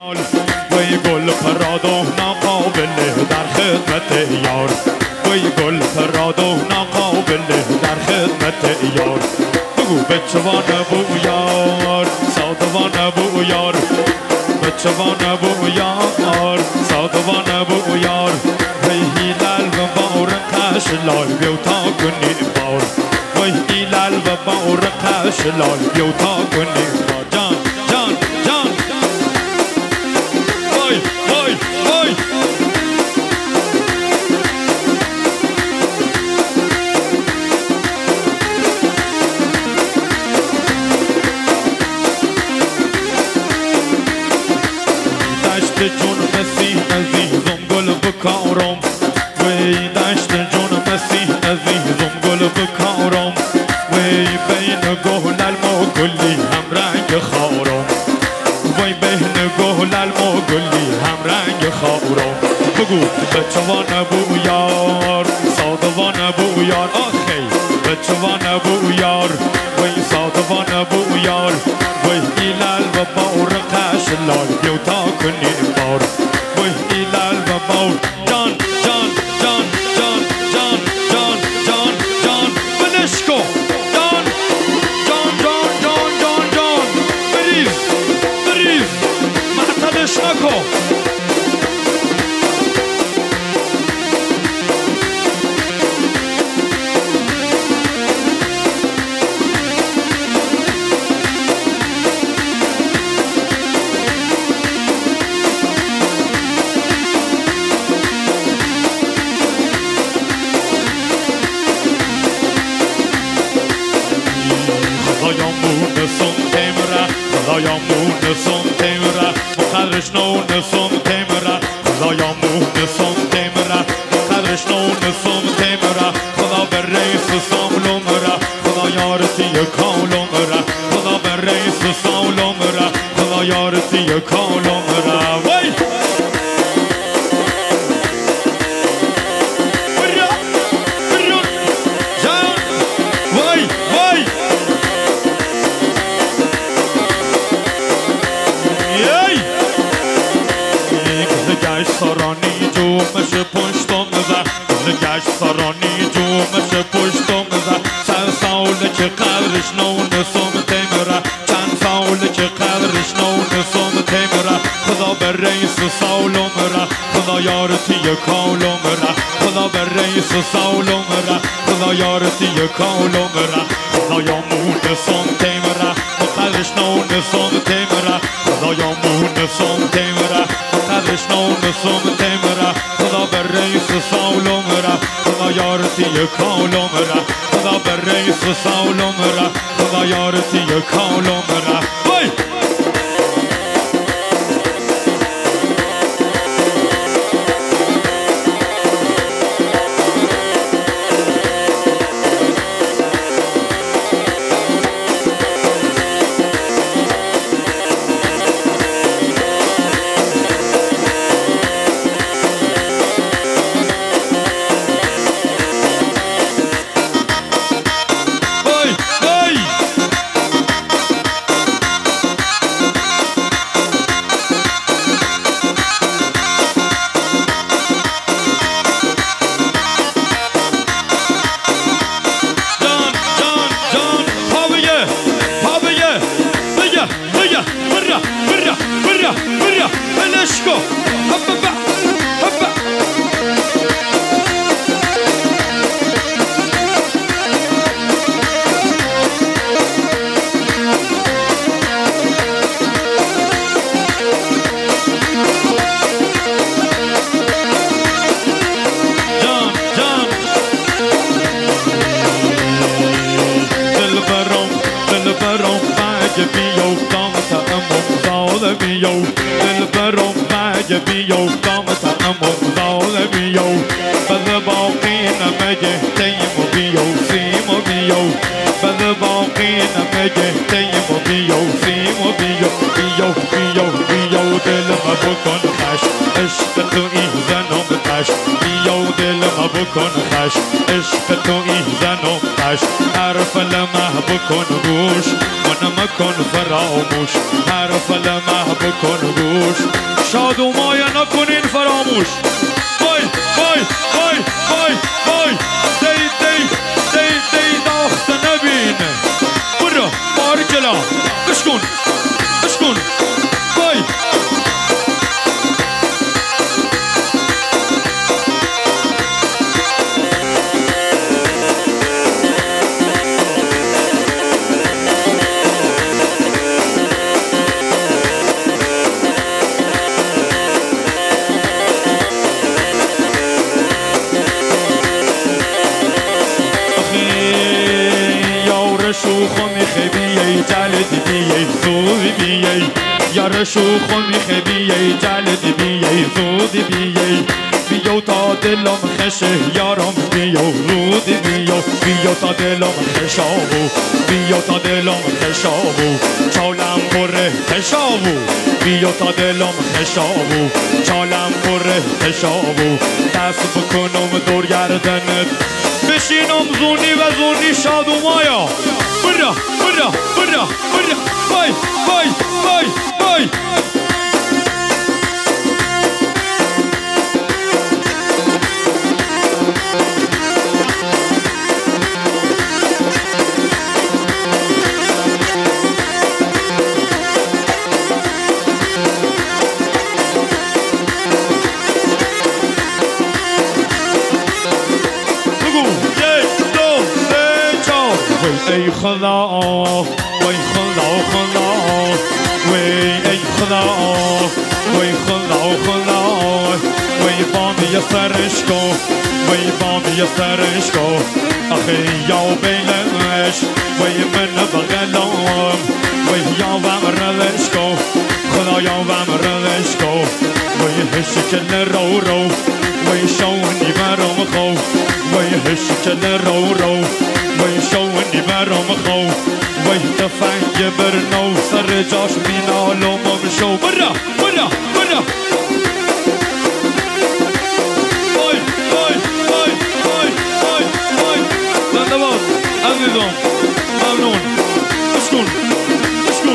وی گل پراد و ناقابله در خدمت یار وی گل پراد و ناقابله در خدمت یار بگو بچوان بو یار سادوان بو یار بچوان بو یار سادوان بو یار وی هیلال و بارقش لال بیوتا کنی بار وی هیلال و بارقش لال بیوتا کنی بار جان جان جان وای وای وای دشت جون مسیح عزیزم گل بکارم وی دشت جون مسیح عزیزم گل بکارم وی بین گهلل ما گلی هم رنگ خارم وی بین گهلل ما گلی هم رنگ خارم بگو بچوان بو یار سادوان بو یار آخی بچوان بو یار وی سادوان بو یار وی ایلال و بارقش لال بیوتا کنی بار وی ایلال و بار جان جان جان جان جان جان جان جان بلشکو جان جان جان جان جان جان بریز بریز معتلش نکو خدایامون سم تیمره مخرش نون سم تیمره خدایامون سم تیمره مخرش نون سم تیمره خدا بر رئیس ساملومره خدا یارتی کالومره خدا بر رئیس ساملومره خدا یارتی کالومره وای سرانی جومش پشتم زد گشت سرانی جومش پشتم زد چند ساله که قدرش نون سم تیمره چند ساله که قدرش نون سم تیمره خدا بر رئیس سالومره خدا یارتی کالومره خدا بر رئیس سالومره خدا یارتی کالومره خدا یامون سم تیمره قدرش نون سم تیمره خدا یامون سم تیمره قدرش نون سم تیمره خدا بر رئیس سالومره خدا یارتی کالومره خدا بر رئیس سالومره خدا یارتی کالومره وای بیو دل برم مگه بیو دامت امون دال بیو بد باقی نمگه تیم بیو سیم بیو بد باقی نمگه تیم بیو سیم بیو بیو بیو بیو دل ما بکن خش عشق تو این زنم تش بیو دل ما بکن خش عشق تو این زنم خش حرف لمه بکن گوش من مکن فراموش حرف لمه بکن گوش شاد و مایه نکنین فراموش وای وای وای وای وای دی دی دی دی داخت نبینه برا بارکلا اشکن اشکن وای شوخم خبیه جلد بیه زود بیه یار شوخم خبیه جلد بیه زود بیه بیو تا دلم خشه یارم بیو زود بیو تا دلم خشابو بیو تا دلم خشابو چالم بره خشابو بیو تا دلم خشابو چالم بره خشابو دست بکنم دور گردنت بشینم زونی و زونی شاد و مایا برا برا برا برا وای وای وای وای ای خدا وای خدا خدا وای ای خدا وای خدا خدا وای بامی سرش کو وای بامی سرش کو آخه یا بیلش وای من بغلام وای یا وام ردش کو خدا یا وام ردش کو وای هشکل رو رو وای شونی برام خو وای هشکل رو رو وای شونی برام خو وای تفنگ برنو سر جاش مینالو ممشو برا برا برا وای وای وای وای وای وای زندباد عزیزم ممنون اشکون اشکون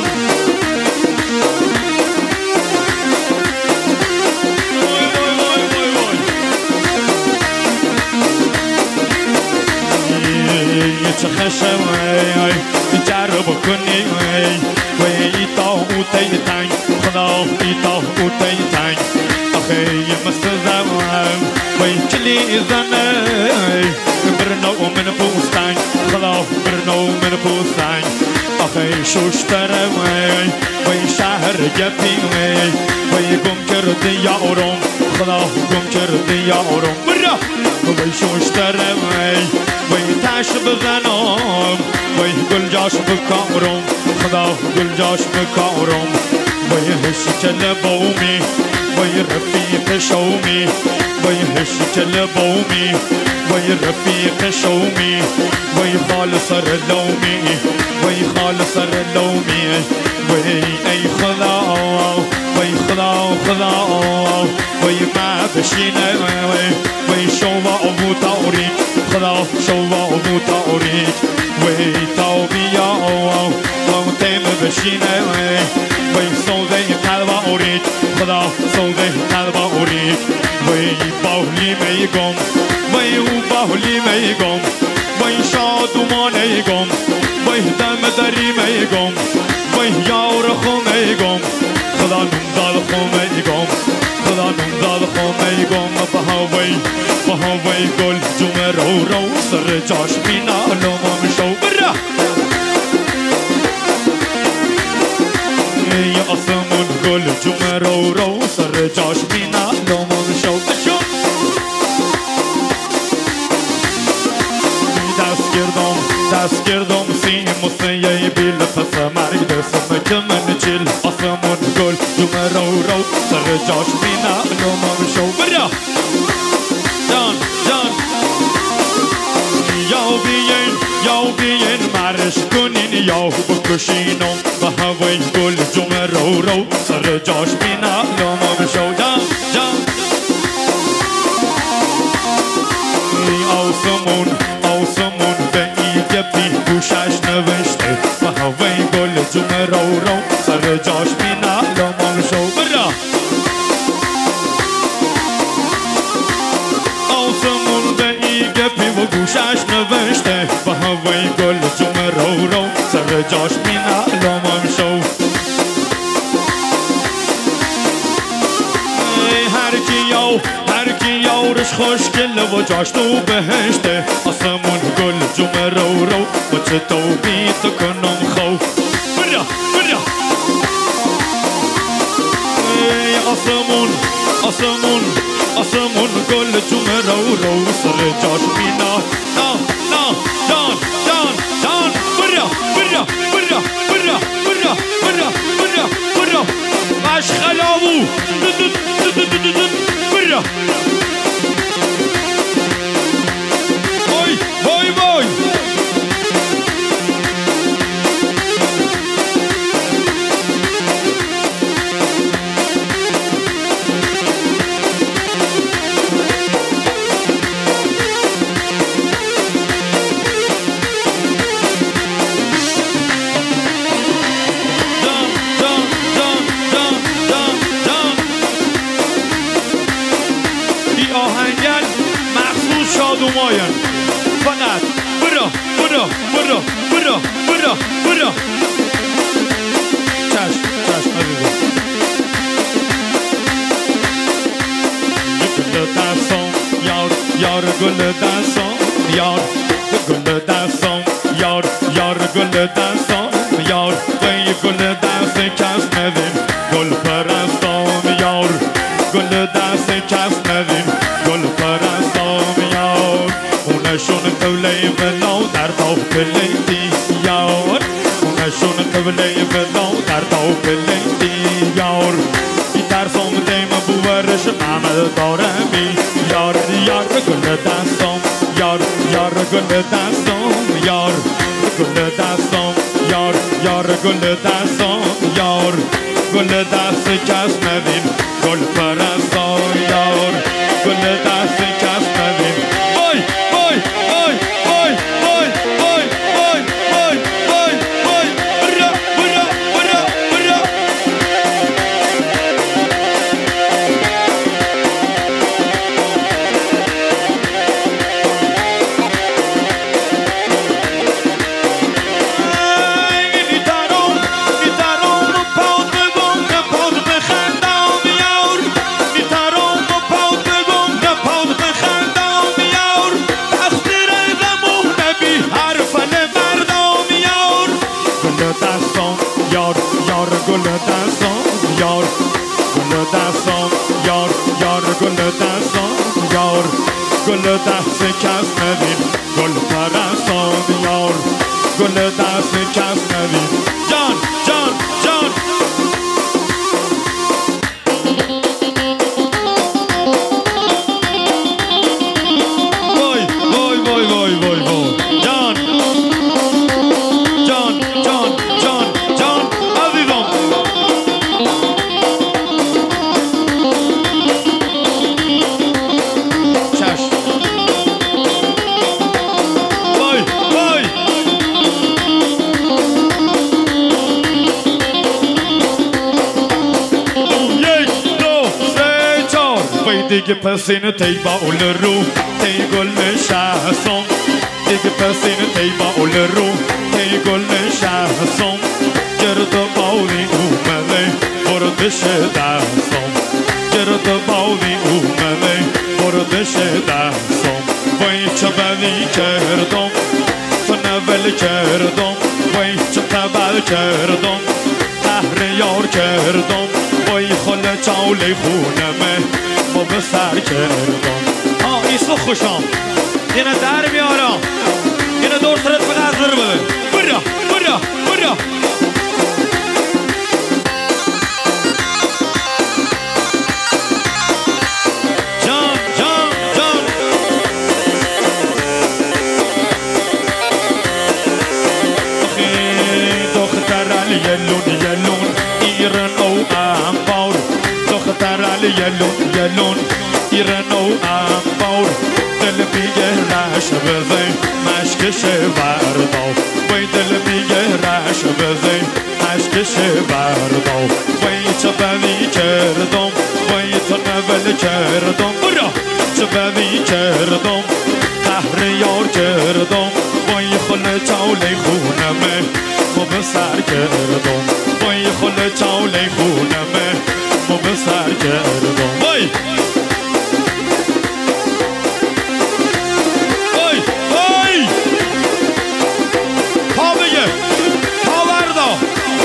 چه خشم جرب کنی وی تا او تی تنگ خدا ای تا او تی تنگ آخه مثل زمان وی چلی زنه برنو من پوستنگ خدا برنو من پوستنگ آخه شوشتره وی شهر گپی وی گم کرده یارم خدا گم کرده یارم برا وی شوشتره وی تاش بزنم وی گل جاش بکارم خدا گل جاش بکارم وی هشکل بومی وی رفیق شومی وی هشکل بومی وی رفیق شومی وی خال سر لومی وی خال سر لومی وی ای خدا وی خدا خدا وی ما بشینه وی شوما ابو تاوری خدا شوما ابو تاوری وی تاوبیا و تیم بشینه وی سوده قلب اورید خدا سوده قلب اورید وی باولی میگم وی او باولی میگم وی شادمان میگم وی دم دری میگم وی یار خو میگم خدا نمدال خو میگم خدا نمدال خو میگم بهاوی گل جمعه رو سر جاش مینالو ممشو برا ای آسمون گل جمعه رو سر جاش مینالو ممشو بشو دست کردم سیم و سیه بیل پس مرگ دستم که من چیل آسمون گل جمعه رو سر جاش مینالو ممشو برا جان جان یا بیین مرش کنین یا بکشینم به هوای گل جمعه رو سر جاش مینالو ممشو جان جان جاش مینا لمان شو برا آسمون به ای گپی و گوشش نوشته به هوای گل جون رو رو سر جاش مینا لمان شو هر کی یارش خوشگله و جاش تو بهشته آسمون گل جون رو رو و چه تو بیت کنم خو برا برا آسمون گل جون رو رو سر جاش مینا نا نا جان جان جان برا برا برا برا برا برا برا برا باش خلاوو برا وای وای وای شادوماین فقط برا برا برا برا برا برا چشم چشم عزیزم گل دستان یار یار گل دستان یار گل دستان یار یار گل دستان یار وی گل دست کس ندیم گل پرستان یار گل دست کس ندیم گل پرستان یار اونشون قبله بنا در قابلی یار اونشون قبله بنا در قابلی یار بی ترسام دیم بورش محمد دارمی یار یار گل دستام یار یار گل دستام یار گل دستام یار یار گل دستام یار گل دست کس ندیم گل پرستان یار گل دست کس ندیم وای وای وای وای وای وای وای وای وای وای برا برا برا برا گل دستان یار گل دستان یار یار گل دستان یار گل دست کس ندیم گل پرستان یار گل دست کس ندیم جان جان جان وای وای وای وای وای وای جان جان جان جان جان عزیزم دیگه پس این تیبا اول رو تی گل نشستم دیگه پس این تیبا اول رو تی گل نشستم گرد باودی اومده بردش دستم گرد باودی اومده بردش دستم وای چه بدی کردم تو نول کردم وای چه تبل کردم تحر یار کردم وای خل چاولی خونمه با به سر کردم ایسو خوشم اینه در بیارم اینه دور سرت فقط زر بده برا برا برا جان جان جان دختر علی یلون یلون ایران او انبار دختر علی یلون یلون ایران او انبار دل میگه رش بزن مشکش ورداو وی دل میگه رش بزن مشک بکشه بردم وای چه بدی کردم وای تو نول کردم برا چه بدی کردم قهر یار کردم وای خل چاله خونمه ما به سر کردم وای خل چاله خونمه ما به سر کردم وای وای وای پا بگه پا بردا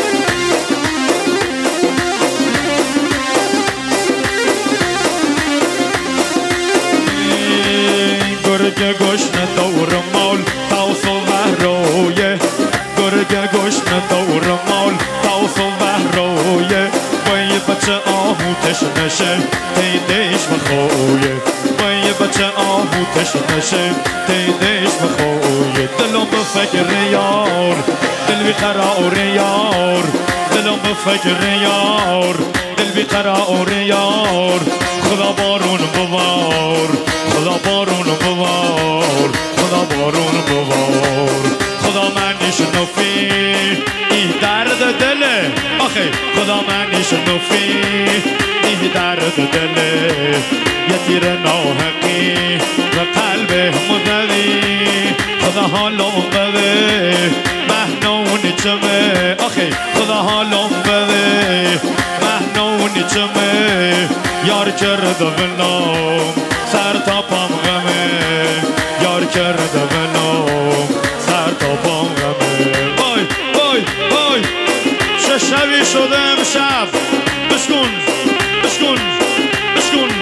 گرگ گشنه دور مال تاوس و وحرویه گرگ گشنه دور مال تاوس و وحرویه وای بچه آهوتش نشه تیدش بخویه وای بچه آهوتش نشه تیدش بخویه دلم بفکر یار دل بی قرار یار دلم بفکر یار دل بی قرار یار خدا بارون ببار خدا بارون ببار خدا بارون ببار خدا منیش نفی ای درد دله آخه خدا منیش نفی ای درد دله یه تیر ناحقی و قلب مدوی خدا حالم بده مهنونی چمه آخه خدا حالم بده مهنونی چمه یار کرده بلام سر تا پام غمه یار کرده بلام سر تا پام غمه وای وای وای چه شبی شده امشب بشکن بشکن بشکن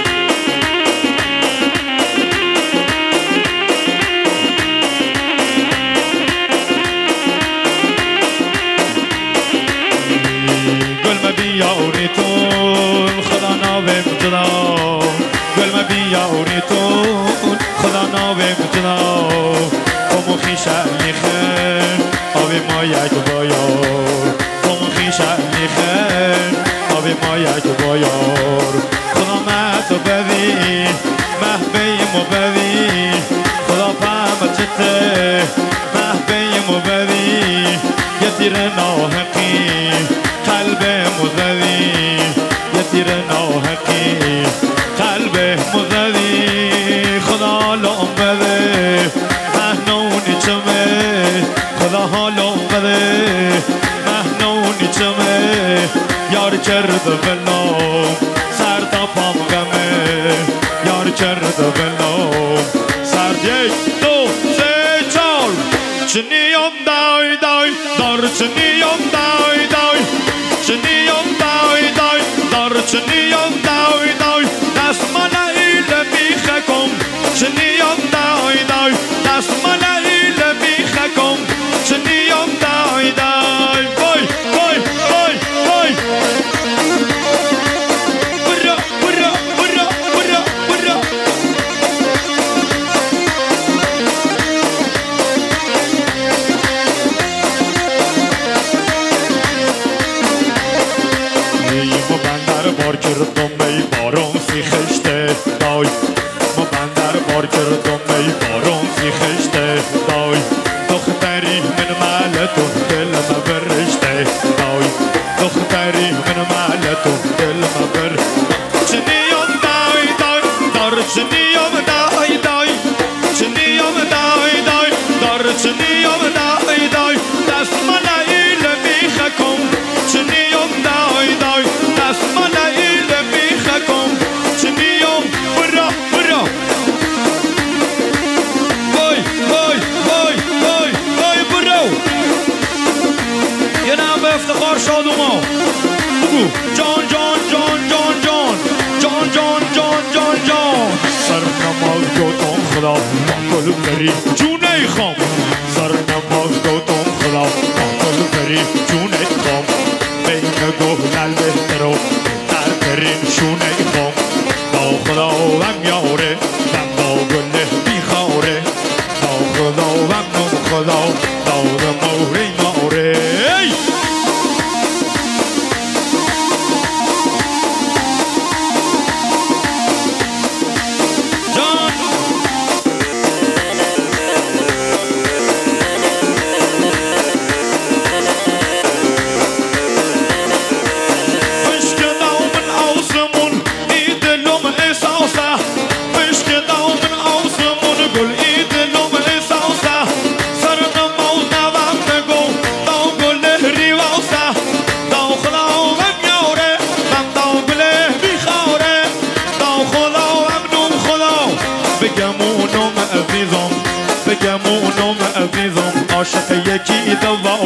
گل مبیاری تون خدا ناویم جدا گل مبیاری تون خدا ناویم جدا کمو خیشه میخه آبی ما یک بایار کمو خیشه میخه آبی ما یک بایار خدا مهتو ببی محبیمو ببی خدا پهم چته محبیمو ببی یه تیر ناحقی قلب مزدی یه تیر ناحقی قلب مزدی خدا حالم بده مهنونی چمه خدا حالم بده مهنونی چمه یار کرده بلام سر تا پام غمه یار کرده بلام سر یک دو سه چار چنیم دای دای دار چنیم دای دای چنیم دای دای دار چنیم دای دای دست من ایل میخه کن چنیم دای دای دست من ایل میخه کن چنیم دای دای وای وای وای وای برا برا برا برا برا ما بندر بار کردم ای بارون سی خشته دای ما بندر بار کردم ای بارون سی خشته دای دختری من مالتو دل ما برشته دای دختری من مالتو دل ما بر چنیم دای دای دار چنیم دای دای چنیم دای دای دار چنیم دای دای دست من ایل میخه کن چنیم دای دای دست من ایل میخه کن چنیم برا برا وای وای وای وای وای برا یه نام به افتخار شادوما بگو جان جان جان جان جان جان جان جان جان جان سر نماز گوتم خدا باکل بری جونه خام سر نماز گوتم خدا باکل بری جونه خام بین گوهنل بهترو در کریم شونه خام با خدا وم یاره وم با گله بیخاره با خدا وم نم خدا دار موری ماره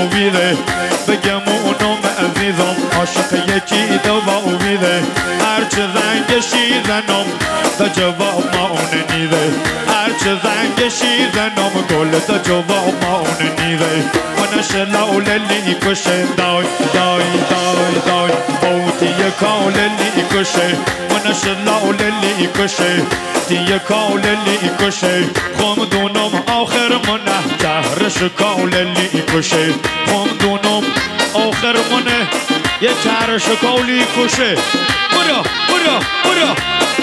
امیده بگم اونم عزیزم عاشق یکی دو با امیده هرچه زنگشی زنم دا جواب ما اونه نیده هرچه زنگشی زنم گل دا جواب ما اونه نیده منش لولی کشه دای دای دای دای بوتی کاللی کشه منش لولی کشه دیگه کاللی کشه خم دونم آخر منه دهرش کاللی کشه خم دونم آخر منه یه تهرش کالی کشه برا برا برا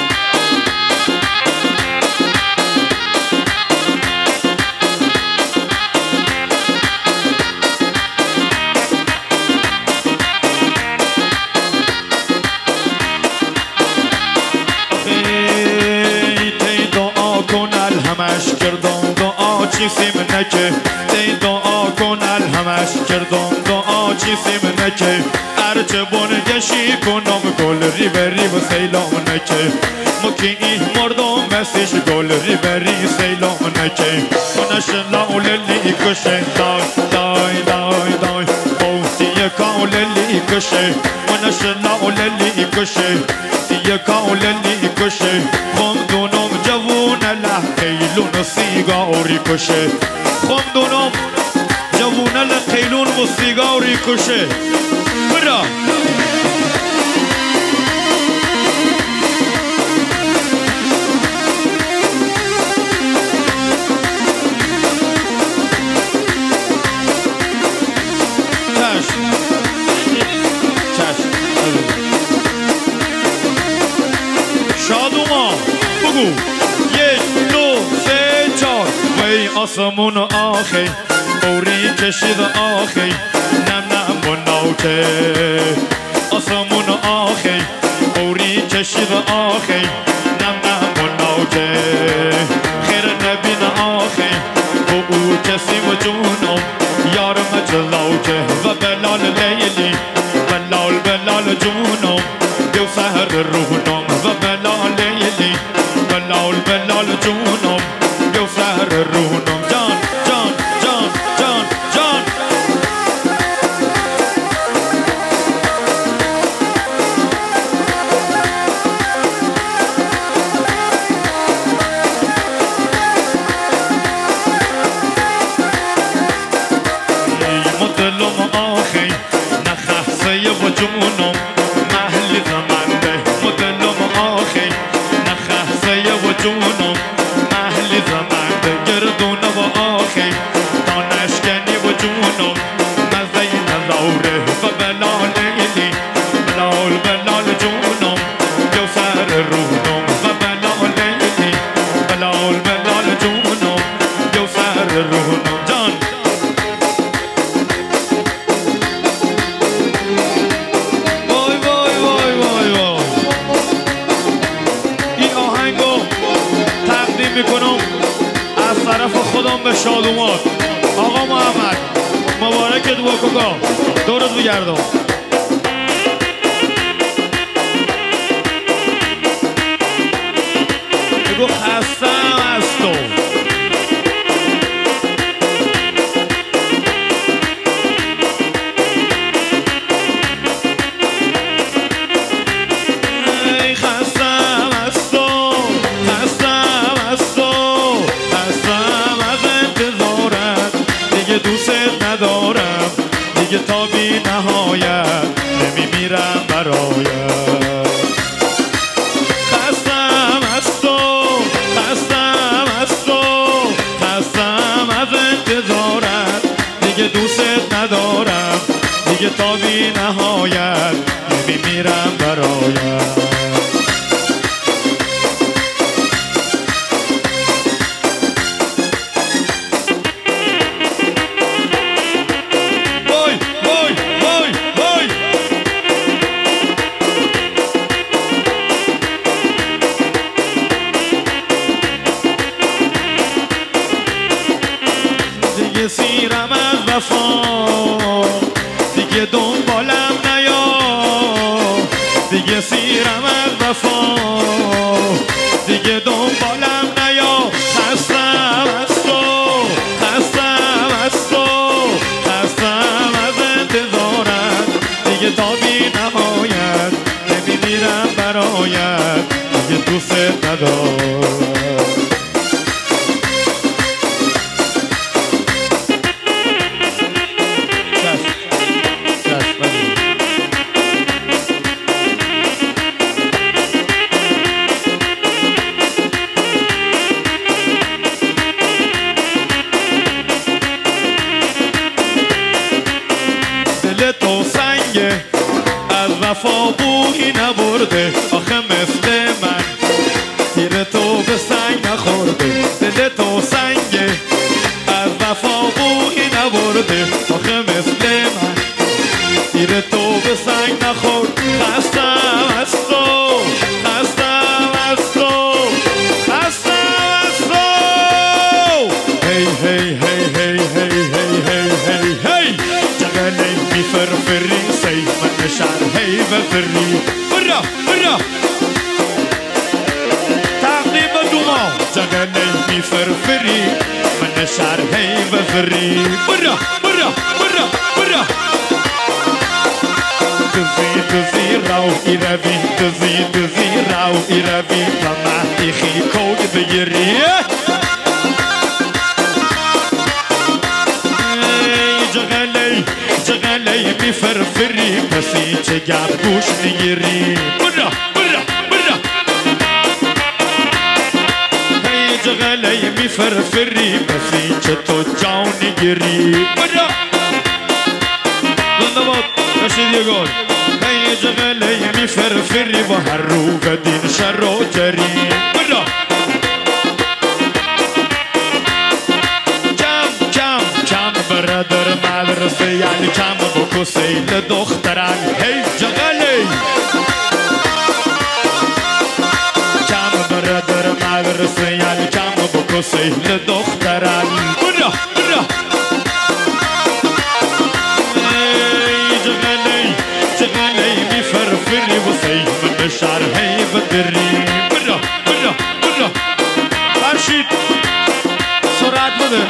همش کردم دعا چیزیم نکه دی دعا کن همش کردم دعا چیزیم نکه هرچه بونگشی کنم گل ریبری و سیلام نکه مکی این مردم مسیش گل ریبری سیلام نکه منش لاوللی کشه دای دای دای دای بوتی کاللی کشه منش لاوللی کشه دیگه کاللی کشه خم دونم جوون لحقیلون سیگاری کشه خم دونم جوون لحقیلون و سیگاری کشه برا شادوما بگو یک دو سه چار وی آسمون آخی اوری کشید آخی نم نم و نوکه آسمون آخی اوری کشید آخی نم نم و نوکه خیر نبین آخی و او کسی و جونم یارم جلاوکه و بلال لیلی بلال بلال جونم دیو سهر روحنم و بلال لیلی بلال بلال جونم دیو سهر روحنم جان جان جان جان جان مدلم آخی نخصه و جونم محلی زمنده مدلم آخی نخصه و جونم محلی زمنده گردونه و آخی دانشگنی و جونم مزه نزوره و بلال لیلی بلال بلال جونم جو سر روحنم و بلال لیلی بلال بلال جونم جو سر روحنم جان میکنم از طرف خودم به شادومان آقا محمد مبارکت واکوکا دورت بگردم بگو خستم از تو دیگه تا بی نهایت نمیمیرم برایت خستم از تو خستم از تو خستم از انتظارت دیگه دوست ندارم دیگه تا بی نهایت نمیمیرم برایت دیگه سیرم از وفا دیگه دنبالم نیا دیگه سیرم از وفا دیگه دنبالم نیا خستم از تو خستم از تو خستم آید اگه دوست ندارم. دل تو سنگه از وفا بویی نبرده، آخه مثل من تیر تو به سنگ نخورده. دل تو سنگه از وفا بویی نبرده، آخه مثل من تیر تو به سنگ نخورد. خستم از تو، خستم از تو، خستم از تو. هی هی هی هی هی هی هی هی هی جگلی میفرفری سی من شهر هی بفری برا برا تقدیم دوما. جگلی میفرفری من شهر هی بفری برا برا برا برا. دزی دزی راو ایروی دزی دزی راو ایروی لما ایخی کود بگیری. جغلی جغلی میفرفری پسی چه گپ گوش میگیری. برا برا برا هی جغلی میفرفری پسی چه تو جان نگیری. برا زندباد رشید یه گل. هی جغلی میفرفری و هر رو بدین شر و جری. برا برادر مدرسه یعنی کم بکو سیل دخترن. هی جغلی کم برادر مدرسه یعنی کم بکو سیل دخترن. برا برا هی جغلی جغلی میفرفری و سیل من شهر هی بدری. برا برا برا فرشید سرعت بده.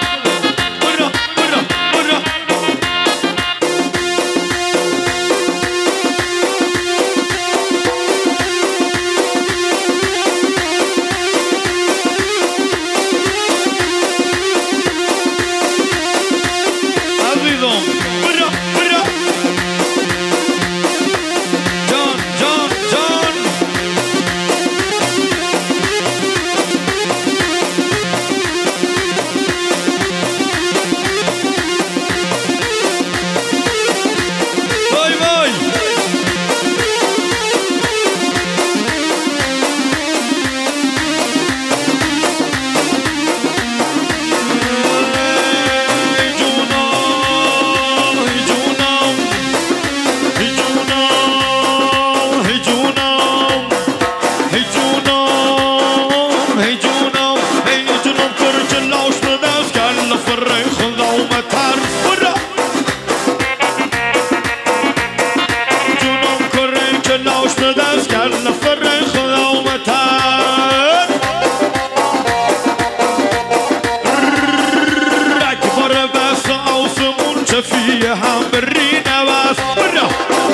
فيه هم برينا بس برا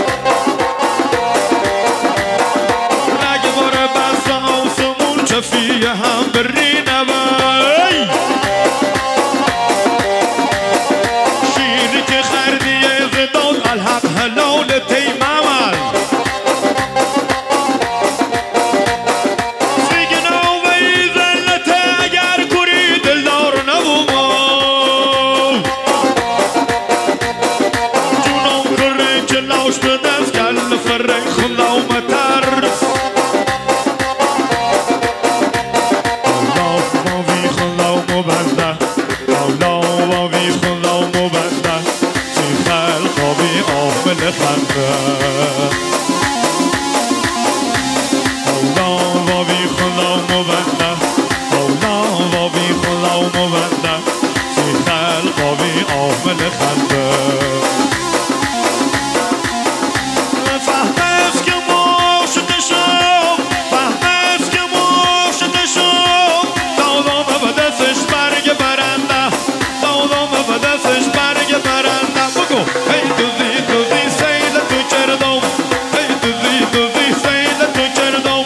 راجبر بس اوسمون فيه هم برينا باي شيرك خردي زدود الحق هلولتي مامل سيجنا ويزلته اگر كري دلدار نبومو لاش به دست گل فرنگ خلا و مترس الله واوی خلا و مبنده الله واوی خلا و مبنده سی خلقاوی آفل خنده الله واوی خلا و مبنده الله واوی خلا و مبنده سی خلقاوی آفل خنده Hey, do the say that to Cherdom. Hey, do the say that to Cherdom.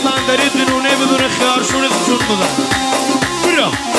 بندری دنونه بدون خیارشون چون بزن برا